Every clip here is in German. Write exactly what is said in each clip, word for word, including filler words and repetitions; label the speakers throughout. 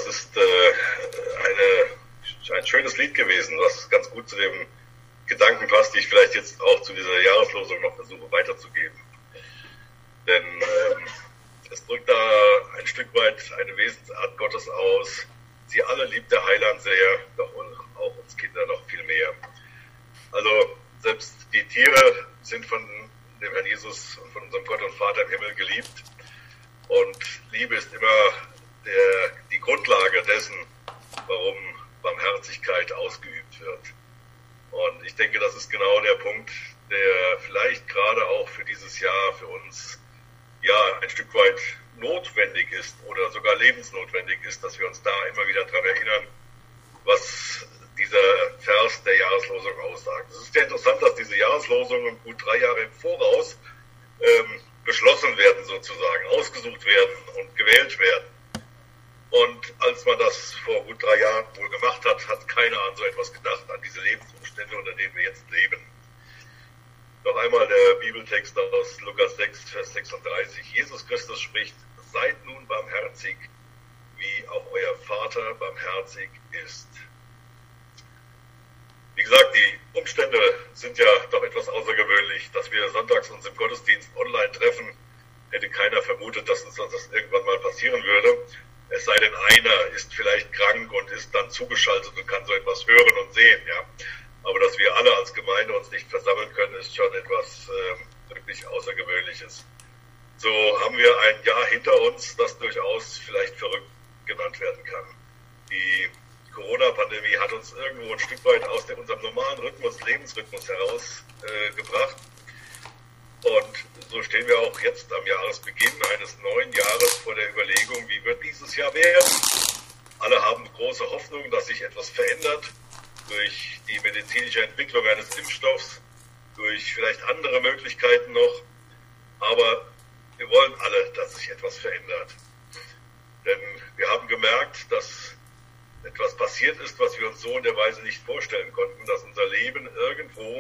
Speaker 1: ist äh, eine, ein schönes Lied gewesen, was ganz gut zu dem Gedanken passt, die ich vielleicht jetzt auch zu dieser Jahreslosung noch versuche weiterzugeben. Denn ähm, es drückt da ein Stück weit eine Wesensart Gottes aus. Sie alle liebt der Heiland sehr, doch auch uns Kinder noch viel mehr. Also selbst die Tiere sind von dem Herrn Jesus und von unserem Gott und Vater im Himmel geliebt. Und Liebe ist immer der, die Grundlage dessen, warum Barmherzigkeit ausgeübt wird. Und ich denke, das ist genau der Punkt, der vielleicht gerade auch für dieses Jahr für uns ja ein Stück weit notwendig ist oder sogar lebensnotwendig ist, dass wir uns da immer wieder daran erinnern, was dieser Vers der Jahreslosung aussagt. Es ist sehr interessant, dass diese Jahreslosungen gut drei Jahre im Voraus ähm, beschlossen werden sozusagen, ausgesucht werden und gewählt werden. Und als man das vor gut drei Jahren wohl gemacht hat, hat keiner an so etwas gedacht, an diese Lebensumstände, unter denen wir jetzt leben. Noch einmal der Bibeltext aus Lukas sechs, Vers sechsunddreißig. Jesus Christus spricht: Seid nun barmherzig, wie auch euer Vater barmherzig ist. Wie gesagt, die Umstände sind ja doch etwas außergewöhnlich. Dass wir sonntags uns im Gottesdienst online treffen, hätte keiner vermutet, dass uns das irgendwann mal passieren würde. Es sei denn, einer ist vielleicht krank und ist dann zugeschaltet und kann so etwas hören und sehen. Ja. Aber dass wir alle als Gemeinde uns nicht versammeln können, ist schon etwas äh, wirklich Außergewöhnliches. So haben wir ein Jahr hinter uns, das durchaus vielleicht verrückt genannt werden kann. Die Corona-Pandemie hat uns irgendwo ein Stück weit aus der, unserem normalen Rhythmus, Lebensrhythmus herausgebracht. Äh, Und so stehen wir auch jetzt am Jahresbeginn eines neuen Jahres vor der Überlegung, wie wird dieses Jahr werden? Alle haben große Hoffnung, dass sich etwas verändert durch die medizinische Entwicklung eines Impfstoffs, durch vielleicht andere Möglichkeiten noch. Aber wir wollen alle, dass sich etwas verändert. Denn wir haben gemerkt, dass etwas passiert ist, was wir uns so in der Weise nicht vorstellen konnten, dass unser Leben irgendwo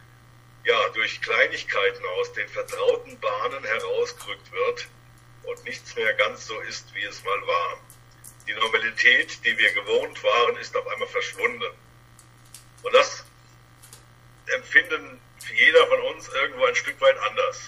Speaker 1: ja durch Kleinigkeiten aus den vertrauten Bahnen herausgerückt wird und nichts mehr ganz so ist, wie es mal war. Die Normalität, die wir gewohnt waren, ist auf einmal verschwunden. Und das empfinden jeder von uns irgendwo ein Stück weit anders.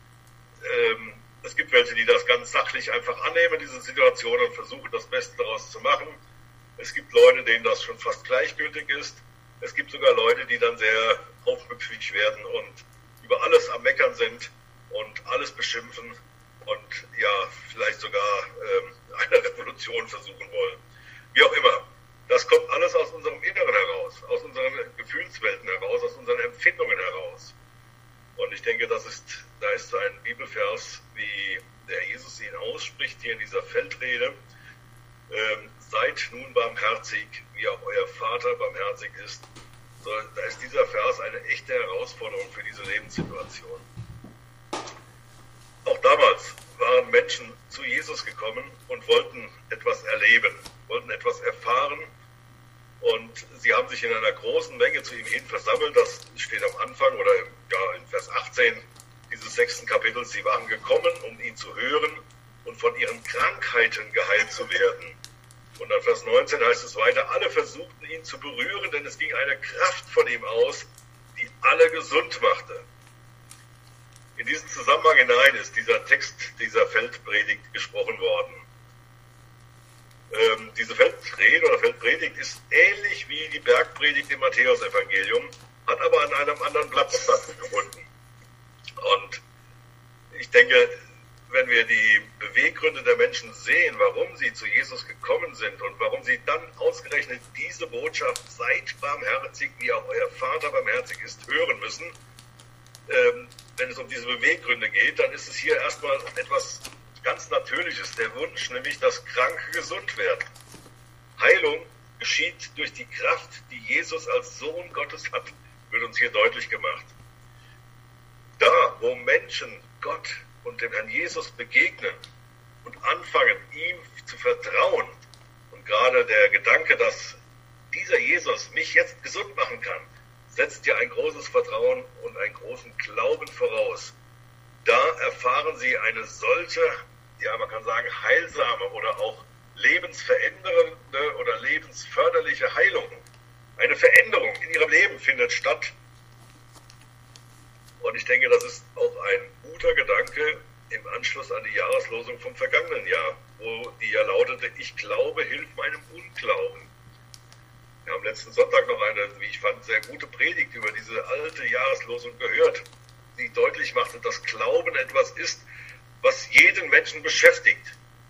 Speaker 1: Ähm, es gibt welche, die das ganz sachlich einfach annehmen, diese Situation, und versuchen, das Beste daraus zu machen. Es gibt Leute, denen das schon fast gleichgültig ist. Es gibt sogar Leute, die dann sehr aufmüpfig werden und über alles am Meckern sind und alles beschimpfen und ja, vielleicht sogar ähm, eine Revolution versuchen wollen. Wie auch immer. Das kommt alles aus unserem Inneren heraus, aus unseren Gefühlswelten heraus, aus unseren Empfindungen heraus. Und ich denke, das ist, da ist so ein Bibelvers, wie der Jesus ihn ausspricht hier in dieser Feldrede. Ähm, Seid nun barmherzig, wie auch euer Vater barmherzig ist. So, da ist dieser Vers eine echte Herausforderung für diese Lebenssituation. Auch damals waren Menschen zu Jesus gekommen und wollten etwas erleben, wollten etwas erfahren. Und sie haben sich in einer großen Menge zu ihm hin versammelt. Das steht am Anfang oder ja, in Vers achtzehn dieses sechsten Kapitels. Sie waren gekommen, um ihn zu hören und von ihren Krankheiten geheilt zu werden. Und an Vers neunzehn heißt es weiter: Alle versuchten ihn zu berühren, denn es ging eine Kraft von ihm aus, die alle gesund machte. In diesen Zusammenhang hinein ist dieser Text dieser Feldpredigt gesprochen worden. Ähm, diese Feldrede oder Feldpredigt ist ähnlich wie die Bergpredigt im Matthäusevangelium, hat aber an einem anderen Platz stattgefunden. Und ich denke, wenn wir die Beweggründe der Menschen sehen, warum sie zu Jesus gekommen sind und warum sie dann ausgerechnet diese Botschaft, seid barmherzig, wie auch euer Vater barmherzig ist, hören müssen, ähm, wenn es um diese Beweggründe geht, dann ist es hier erstmal etwas ganz Natürliches, der Wunsch, nämlich dass Kranke gesund werden. Heilung geschieht durch die Kraft, die Jesus als Sohn Gottes hat, wird uns hier deutlich gemacht. Da, wo Menschen Gott und dem Herrn Jesus begegnen und anfangen, ihm zu vertrauen, und gerade der Gedanke, dass dieser Jesus mich jetzt gesund machen kann, setzt ja ein großes Vertrauen und einen großen Glauben voraus. Da erfahren sie eine solche, ja man kann sagen, heilsame oder auch lebensverändernde oder lebensförderliche Heilung. Eine Veränderung in ihrem Leben findet statt. Und ich denke, das ist auch ein guter Gedanke im Anschluss an die Jahreslosung vom vergangenen Jahr, wo die ja lautete, ich glaube, hilf meinem Unglauben. Wir haben letzten Sonntag noch eine, wie ich fand, sehr gute Predigt über diese alte Jahreslosung gehört, die deutlich machte, dass Glauben etwas ist, was jeden Menschen beschäftigt.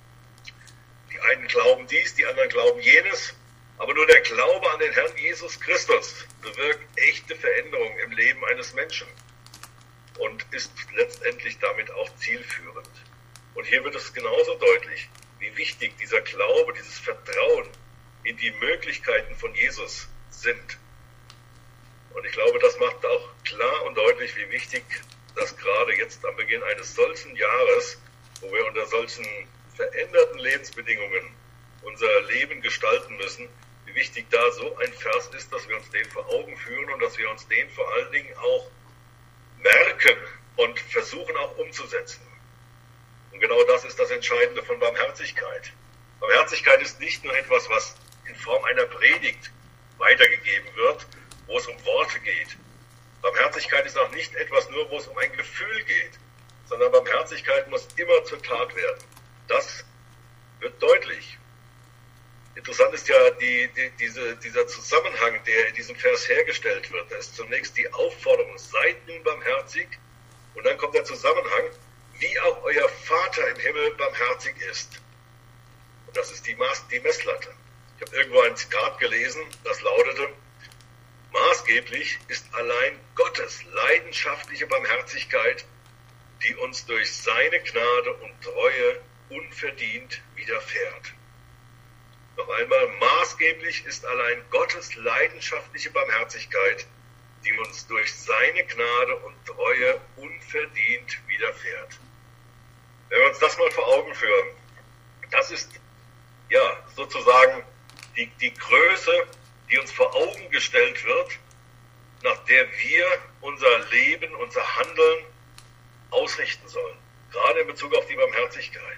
Speaker 1: Die einen glauben dies, die anderen glauben jenes, aber nur der Glaube an den Herrn Jesus Christus bewirkt echte Veränderung im Leben eines Menschen und ist letztendlich damit auch zielführend. Und hier wird es genauso deutlich, wie wichtig dieser Glaube, dieses Vertrauen in die Möglichkeiten von Jesus sind. Und ich glaube, das macht auch klar und deutlich, wie wichtig das gerade jetzt am Beginn eines solchen Jahres, wo wir unter solchen veränderten Lebensbedingungen unser Leben gestalten müssen, wie wichtig da so ein Vers ist, dass wir uns den vor Augen führen und dass wir uns den vor allen Dingen auch merken und versuchen auch umzusetzen. Und genau das ist das Entscheidende von Barmherzigkeit. Barmherzigkeit ist nicht nur etwas, was in Form einer Predigt weitergegeben wird, wo es um Worte geht. Barmherzigkeit ist auch nicht etwas nur, wo es um ein Gefühl geht, sondern Barmherzigkeit muss immer zur Tat werden. Das wird deutlich. Interessant ist ja die, die, diese, dieser Zusammenhang, der in diesem Vers hergestellt wird. Da ist zunächst die Aufforderung, seid nun barmherzig, und dann kommt der Zusammenhang, wie auch euer Vater im Himmel barmherzig ist. Und das ist die, Maß, die Messlatte. Ich habe irgendwo ein Zitat gelesen, das lautete, maßgeblich ist allein Gottes leidenschaftliche Barmherzigkeit, die uns durch seine Gnade und Treue unverdient widerfährt. Noch einmal, maßgeblich ist allein Gottes leidenschaftliche Barmherzigkeit, die uns durch seine Gnade und Treue unverdient widerfährt. Wenn wir uns das mal vor Augen führen, das ist ja sozusagen die, die Größe, die uns vor Augen gestellt wird, nach der wir unser Leben, unser Handeln ausrichten sollen, gerade in Bezug auf die Barmherzigkeit.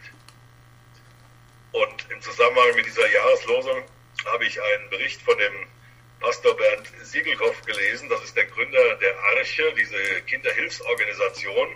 Speaker 1: Und im Zusammenhang mit dieser Jahreslosung habe ich einen Bericht von dem Pastor Bernd Siegelkopf gelesen. Das ist der Gründer der Arche, diese Kinderhilfsorganisation.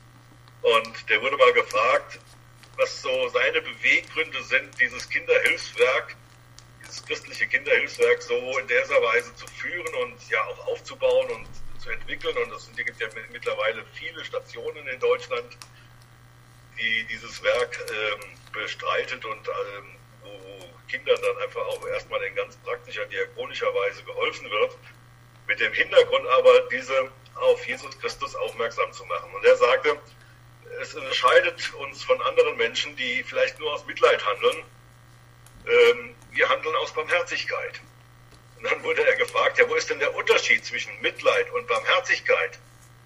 Speaker 1: Und der wurde mal gefragt, was so seine Beweggründe sind, dieses Kinderhilfswerk, dieses christliche Kinderhilfswerk so in dieser Weise zu führen und ja auch aufzubauen und zu entwickeln. Und es gibt ja mittlerweile viele Stationen in Deutschland, die dieses Werk ähm, bestreitet und ähm, wo Kindern dann einfach auch erstmal in ganz praktischer, diakonischer Weise geholfen wird, mit dem Hintergrund aber, diese auf Jesus Christus aufmerksam zu machen. Und er sagte, es unterscheidet uns von anderen Menschen, die vielleicht nur aus Mitleid handeln. Ähm, wir handeln aus Barmherzigkeit. Und dann wurde er gefragt, ja, wo ist denn der Unterschied zwischen Mitleid und Barmherzigkeit?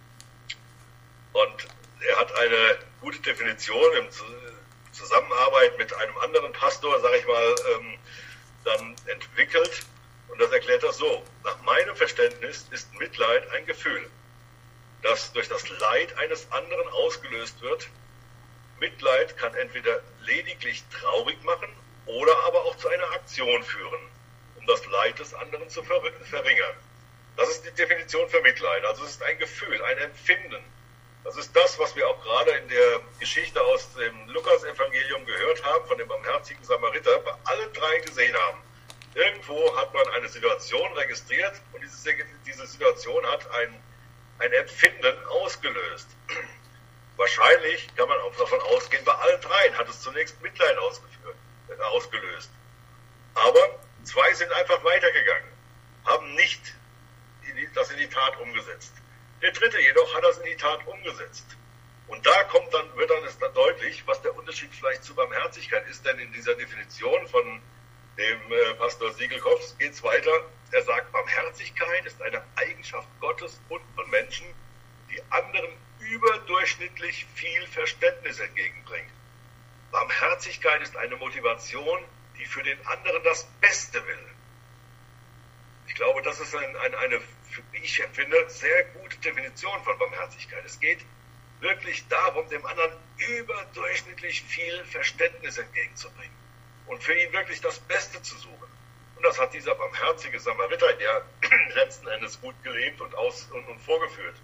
Speaker 1: Und er hat eine gute Definition im Zusammenarbeit mit einem anderen Pastor, sage ich mal, ähm, dann entwickelt. Und das erklärt er so. Nach meinem Verständnis ist Mitleid ein Gefühl, das durch das Leid eines anderen ausgelöst wird. Mitleid kann entweder lediglich traurig machen oder aber auch zu einer Aktion führen, um das Leid des anderen zu verringern. Das ist die Definition für Mitleid. Also es ist ein Gefühl, ein Empfinden. Das ist das, was wir auch gerade in der Geschichte aus dem Lukas-Evangelium gehört haben, von dem barmherzigen Samariter, bei allen drei gesehen haben. Irgendwo hat man eine Situation registriert und diese, diese Situation hat ein, ein Empfinden ausgelöst. Wahrscheinlich kann man auch davon ausgehen, bei allen dreien hat es zunächst Mitleid ausgeführt, äh, ausgelöst. Aber zwei sind einfach weitergegangen, haben nicht in die, das in die Tat umgesetzt. Der dritte jedoch hat das in die Tat umgesetzt. Und da kommt dann, wird dann, ist dann deutlich, was der Unterschied vielleicht zu Barmherzigkeit ist, denn in dieser Definition von dem äh, Pastor Siegelkopf geht es weiter. Er sagt, Barmherzigkeit ist eine Eigenschaft Gottes und von Menschen, die anderen überdurchschnittlich viel Verständnis entgegenbringt. Barmherzigkeit ist eine Motivation, die für den anderen das Beste will. Ich glaube, das ist ein, ein, eine, wie ich empfinde, sehr gute Definition von Barmherzigkeit. Es geht wirklich darum, dem anderen überdurchschnittlich viel Verständnis entgegenzubringen. und für ihn wirklich das Beste zu suchen. Und das hat dieser barmherzige Samariter ja letzten Endes gut gelebt und, aus, und, und vorgeführt.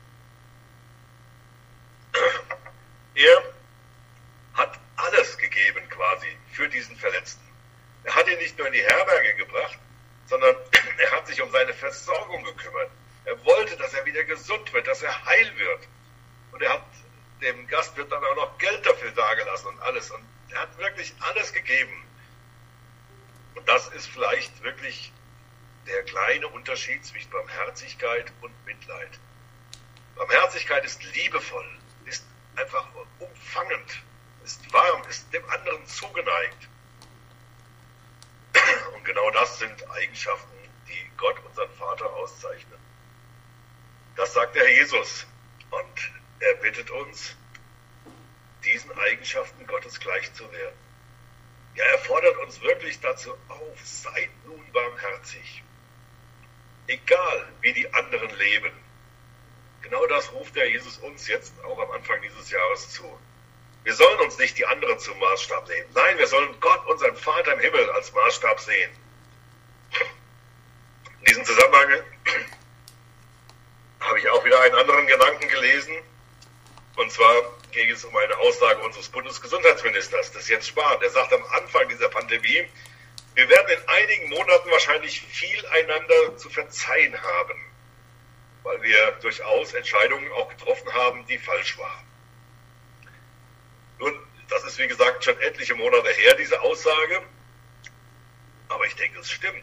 Speaker 1: Er hat alles gegeben quasi für diesen Verletzten. Er hat ihn nicht nur in die Herberge gebracht, sondern er hat sich um seine Versorgung gekümmert. Er wollte, dass er wieder gesund wird, dass er heil wird. Und er hat dem Gastwirt dann auch noch Geld dafür dagelassen und alles. Und er hat wirklich alles gegeben. Und das ist vielleicht wirklich der kleine Unterschied zwischen Barmherzigkeit und Mitleid. Barmherzigkeit ist liebevoll, ist einfach umfangend, ist warm, ist dem anderen zugeneigt. Und genau das sind Eigenschaften, die Gott, unseren Vater, auszeichnen. Das sagt der Herr Jesus. Und er bittet uns, diesen Eigenschaften Gottes gleich zu werden. Ja, er fordert uns wirklich dazu auf, seid nun barmherzig. Egal, wie die anderen leben. Genau das ruft der Jesus uns jetzt auch am Anfang dieses Jahres zu. Wir sollen uns nicht die anderen zum Maßstab nehmen. Nein, wir sollen Gott, unseren Vater im Himmel, als Maßstab sehen. In diesem Zusammenhang habe ich auch wieder einen anderen Gedanken gelesen. Und zwar ging es um eine Aussage unseres Bundesgesundheitsministers, des Jens Spahn. Der sagt am Anfang dieser Pandemie, wir werden in einigen Monaten wahrscheinlich viel einander zu verzeihen haben, weil wir durchaus Entscheidungen auch getroffen haben, die falsch waren. Nun, das ist wie gesagt schon etliche Monate her, diese Aussage, aber ich denke, es stimmt.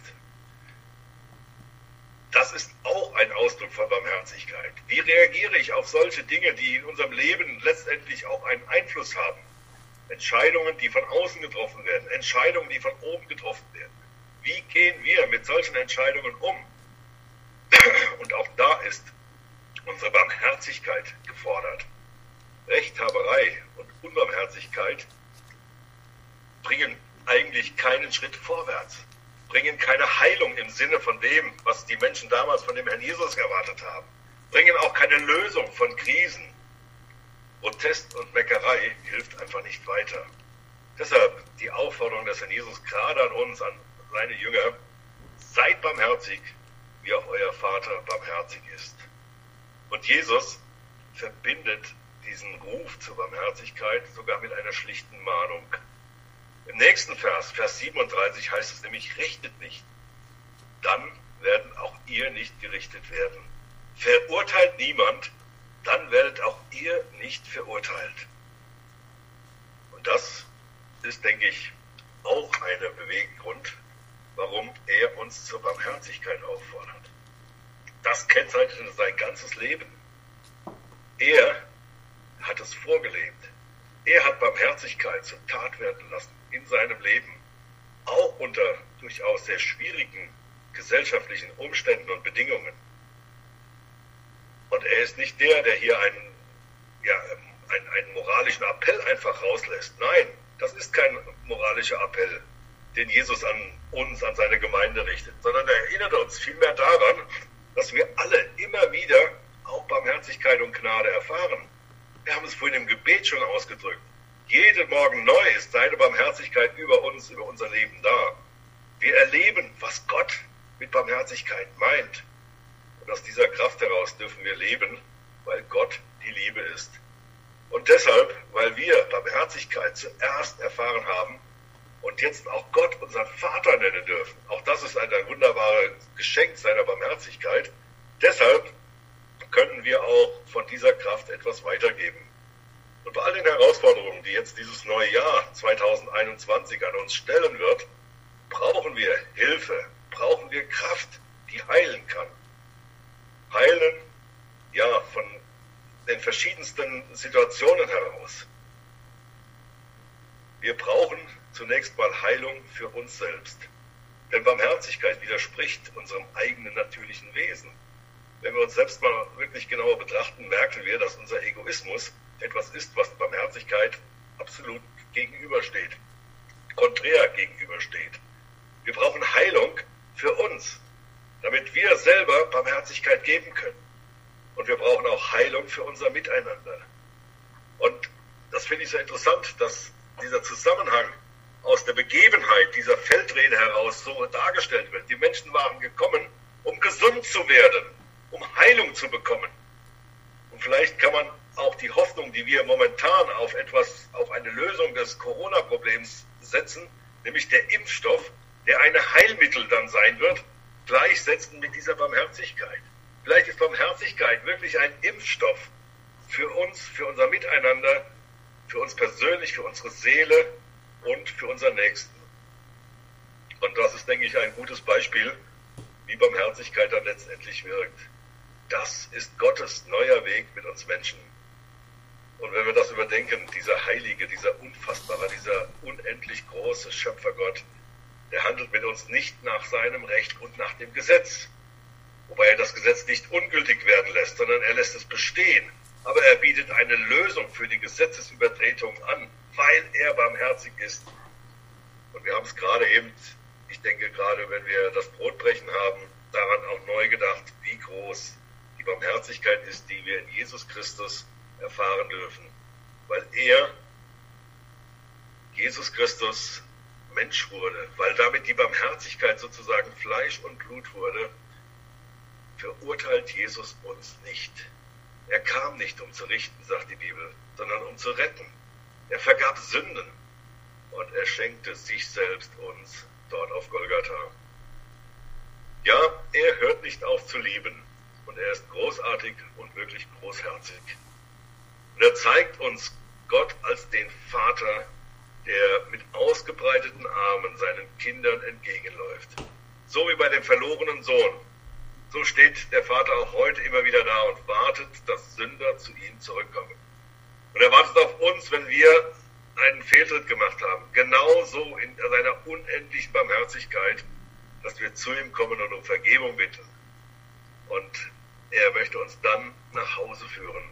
Speaker 1: Das ist auch ein Ausdruck von Barmherzigkeit. Wie reagiere ich auf solche Dinge, die in unserem Leben letztendlich auch einen Einfluss haben? Entscheidungen, die von außen getroffen werden, Entscheidungen, die von oben getroffen werden. Wie gehen wir mit solchen Entscheidungen um? Und auch da ist unsere Barmherzigkeit gefordert. Rechthaberei und Unbarmherzigkeit bringen eigentlich keinen Schritt vorwärts, bringen keine Heilung im Sinne von dem, was die Menschen damals von dem Herrn Jesus erwartet haben, bringen auch keine Lösung von Krisen. Protest und Meckerei hilft einfach nicht weiter. Deshalb die Aufforderung des Herrn Jesus gerade an uns, an seine Jünger, seid barmherzig, wie auch euer Vater barmherzig ist. Und Jesus verbindet diesen Ruf zur Barmherzigkeit sogar mit einer schlichten Mahnung. Im nächsten Vers, Vers siebenunddreißig, heißt es nämlich, richtet nicht, dann werden auch ihr nicht gerichtet werden. Verurteilt niemand, dann werdet auch ihr nicht verurteilt. Und das ist, denke ich, auch ein Beweggrund, warum er uns zur Barmherzigkeit auffordert. Das kennzeichnet sein ganzes Leben. Er hat es vorgelebt. Er hat Barmherzigkeit zur Tat werden lassen in seinem Leben, auch unter durchaus sehr schwierigen gesellschaftlichen Umständen und Bedingungen. Und er ist nicht der, der hier einen, ja, einen, einen moralischen Appell einfach rauslässt. Nein, das ist kein moralischer Appell, den Jesus an uns, an seine Gemeinde richtet, sondern er erinnert uns vielmehr daran, dass wir alle immer wieder auch Barmherzigkeit und Gnade erfahren. Wir haben es vorhin im Gebet schon ausgedrückt. Jeden Morgen neu ist seine Barmherzigkeit über uns, über unser Leben da. Wir erleben, was Gott mit Barmherzigkeit meint. Und aus dieser Kraft heraus dürfen wir leben, weil Gott die Liebe ist. Und deshalb, weil wir Barmherzigkeit zuerst erfahren haben und jetzt auch Gott unseren Vater nennen dürfen, auch das ist ein wunderbares Geschenk seiner Barmherzigkeit, deshalb können wir auch von dieser Kraft etwas weitergeben. Und bei all den Herausforderungen, die jetzt dieses neue Jahr zweitausendeinundzwanzig an uns stellen wird, brauchen wir Hilfe, brauchen wir Kraft, die heilen kann. Heilen, ja, von den verschiedensten Situationen heraus. Wir brauchen zunächst mal Heilung für uns selbst. Denn Barmherzigkeit widerspricht unserem eigenen natürlichen Wesen. Wenn wir uns selbst mal wirklich genauer betrachten, merken wir, dass unser Egoismus etwas ist, was Barmherzigkeit absolut gegenübersteht, konträr gegenübersteht. Wir brauchen Heilung für uns, damit wir selber Barmherzigkeit geben können. Und wir brauchen auch Heilung für unser Miteinander. Und das finde ich so interessant, dass dieser Zusammenhang aus der Begebenheit dieser Feldrede heraus so dargestellt wird. Die Menschen waren gekommen, um gesund zu werden, um Heilung zu bekommen. Und vielleicht kann man auch die Hoffnung, die wir momentan auf etwas, auf eine Lösung des Corona-Problems setzen, nämlich der Impfstoff, der eine Heilmittel dann sein wird, gleichsetzen mit dieser Barmherzigkeit. Vielleicht ist Barmherzigkeit wirklich ein Impfstoff für uns, für unser Miteinander, für uns persönlich, für unsere Seele und für unseren Nächsten. Und das ist, denke ich, ein gutes Beispiel, wie Barmherzigkeit dann letztendlich wirkt. Das ist Gottes neuer Weg mit uns Menschen. Und wenn wir das überdenken, dieser heilige, dieser unfassbare, dieser unendlich große Schöpfergott, der handelt mit uns nicht nach seinem Recht und nach dem Gesetz. Wobei er das Gesetz nicht ungültig werden lässt, sondern er lässt es bestehen. Aber er bietet eine Lösung für die Gesetzesübertretung an, weil er barmherzig ist. Und wir haben es gerade eben, ich denke gerade, wenn wir das Brotbrechen haben, daran auch neu gedacht, wie groß die Barmherzigkeit ist, die wir in Jesus Christus erfahren dürfen. Weil er, Jesus Christus, Mensch wurde, weil damit die Barmherzigkeit sozusagen Fleisch und Blut wurde, verurteilt Jesus uns nicht. Er kam nicht, um zu richten, sagt die Bibel, sondern um zu retten. Er vergab Sünden und er schenkte sich selbst uns dort auf Golgatha. Ja, er hört nicht auf zu lieben und er ist großartig und wirklich großherzig. Und er zeigt uns Gott als den Vater, der mit ausgebreiteten Armen seinen Kindern entgegenläuft. So wie bei dem verlorenen Sohn. So steht der Vater auch heute immer wieder da und wartet, dass Sünder zu ihm zurückkommen. Und er wartet auf uns, wenn wir einen Fehltritt gemacht haben. Genauso in seiner unendlichen Barmherzigkeit, dass wir zu ihm kommen und um Vergebung bitten. Und er möchte uns dann nach Hause führen.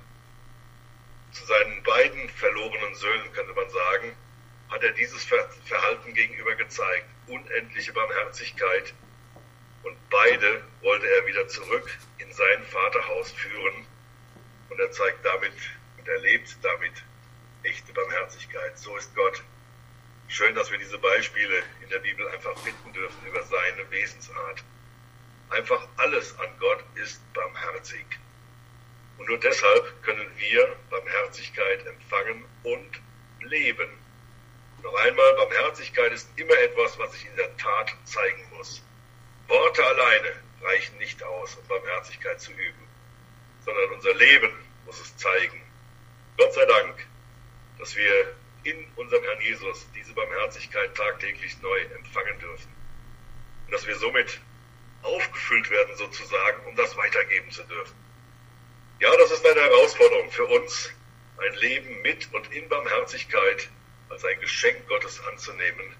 Speaker 1: Zu seinen beiden verlorenen Söhnen, könnte man sagen, hat er dieses Verhalten gegenüber gezeigt. Unendliche Barmherzigkeit. Und beide wollte er wieder zurück in sein Vaterhaus führen. Und er zeigt damit und er lebt damit echte Barmherzigkeit. So ist Gott. Schön, dass wir diese Beispiele in der Bibel einfach finden dürfen über seine Wesensart. Einfach alles an Gott ist barmherzig. Und nur deshalb können wir Barmherzigkeit empfangen und leben. Noch einmal, Barmherzigkeit ist immer etwas, was sich in der Tat zeigen muss. Worte alleine reichen nicht aus, um Barmherzigkeit zu üben, sondern unser Leben muss es zeigen. Gott sei Dank, dass wir in unserem Herrn Jesus diese Barmherzigkeit tagtäglich neu empfangen dürfen. Und dass wir somit aufgefüllt werden sozusagen, um das weitergeben zu dürfen. Ja, das ist eine Herausforderung für uns, ein Leben mit und in Barmherzigkeit als ein Geschenk Gottes anzunehmen.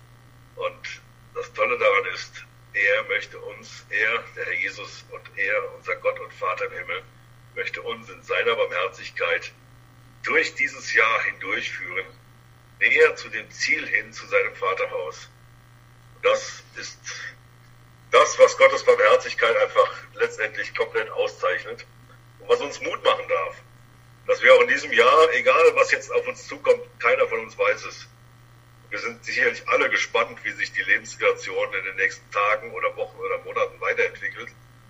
Speaker 1: Und das Tolle daran ist, er möchte uns, er, der Herr Jesus und er, unser Gott und Vater im Himmel, möchte uns in seiner Barmherzigkeit durch dieses Jahr hindurchführen, näher zu dem Ziel hin, zu seinem Vaterhaus. Und das ist das, was Gottes Barmherzigkeit einfach letztendlich komplett auszeichnet und was uns Mut machen darf. Dass wir auch in diesem Jahr, egal was jetzt auf uns zukommt, keiner von uns weiß es. Wir sind sicherlich alle gespannt, wie sich die Lebenssituation in den nächsten Tagen oder Wochen oder Monaten weiterentwickelt.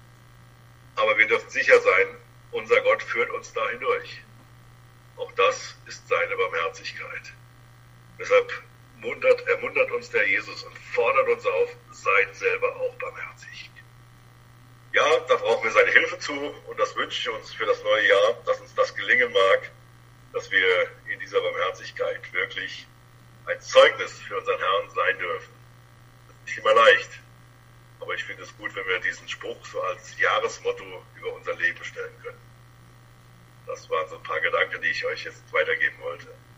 Speaker 1: Aber wir dürfen sicher sein, unser Gott führt uns da hindurch. Auch das ist seine Barmherzigkeit. Deshalb muntert, ermuntert uns der Jesus und fordert uns auf, seid selber auch barmherzig. Ja, da brauchen wir seine Hilfe zu und das wünsche ich uns für das neue Jahr, dass uns das gelingen mag, dass wir in dieser Barmherzigkeit wirklich ein Zeugnis für unseren Herrn sein dürfen. Das ist nicht immer leicht, aber ich finde es gut, wenn wir diesen Spruch so als Jahresmotto über unser Leben stellen können. Das waren so ein paar Gedanken, die ich euch jetzt weitergeben wollte.